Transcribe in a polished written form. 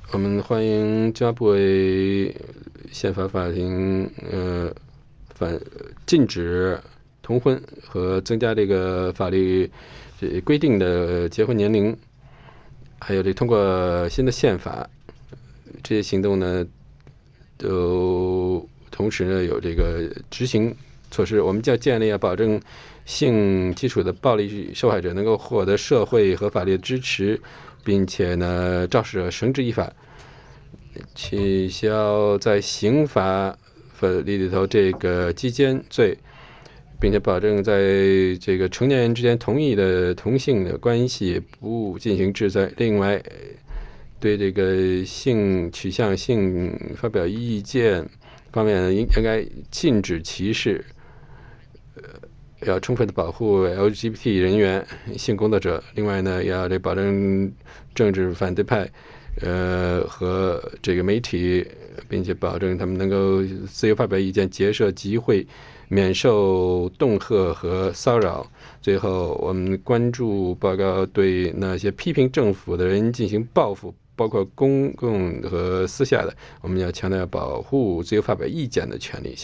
我们欢迎加布韦宪法法庭禁止同婚和增加这个法律规定的结婚年龄，还有通过新的宪法，这些行动呢都同时呢有这个执行措施。我们就要建立保证性基础的暴力受害者能够获得社会和法律的支持，并且呢肇事者绳之以法，取消在刑法里头这个基奸罪，并且保证在这个成年人之间同意的同性的关系不进行制裁。另外，对这个性取向、性发表意见方面应该禁止歧视，要充分的保护 LGBT 人员、性工作者。另外呢，要保证政治反对派和这个媒体，并且保证他们能够自由发表意见、结社集会，免受恫吓和骚扰。最后，我们关注报告对那些批评政府的人进行报复，包括公共和私下的。我们要强调保护自由发表意见的权利。